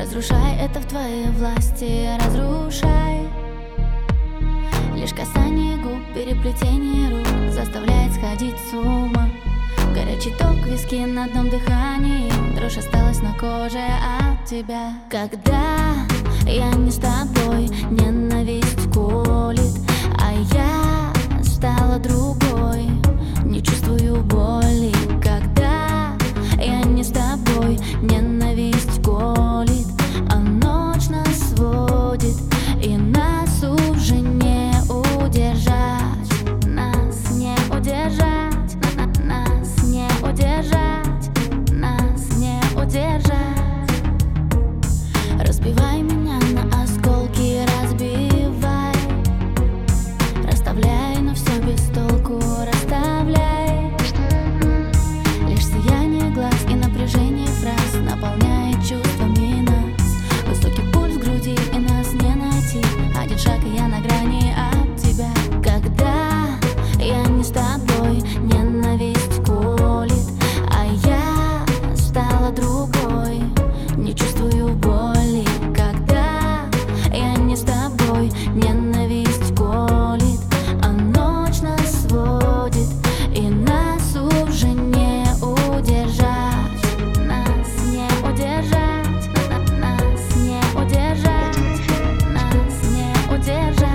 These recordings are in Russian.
Разрушай, это в твоей власти, разрушай. Лишь касание губ, переплетение рук заставляет сходить с ума. Горячий ток, виски на одном дыхании, дрожь осталась на коже от тебя. Когда я не с тобой, ненависть колет, а я стала другой, не чувствую боли. Когда я не с тобой, ненависть колет, а ночь нас сводит, и нас уже не удержать. Нас не удержать, нас не удержать, нас не удержать. Разбивай меня на осколки, разбивай, расставляй, но все без толку, расставляй. Лишь сияние глаз и напряжение фраз наполняет чувствами нас. Высокий пульс в груди, и нас не найти. Один шаг, и я на грани от тебя. Когда я не с тобой, ненависть колет, а я стала другой, не чувствую боли. Когда я не с тобой, ненависть колет, а ночь нас сводит, и нас уже не удержать. Нас не удержать, нас не удержать, нас не удержать.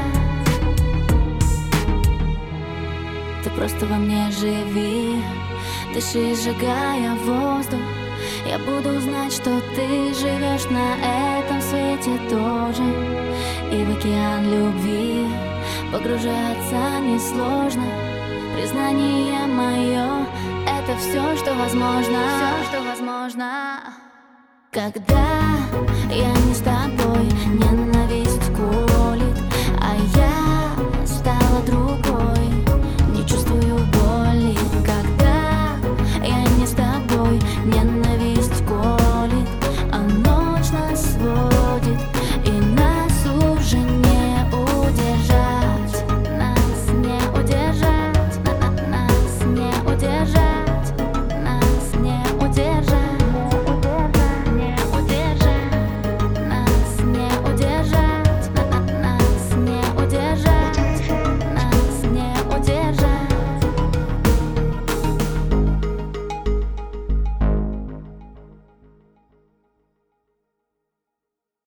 Ты просто во мне живи, дыши, сжигая воздух. Я буду знать, что ты живешь на этом свете тоже. И в океан любви погружаться несложно. Признание мое — это все, что возможно. Все, что возможно. Когда я не с тобой, не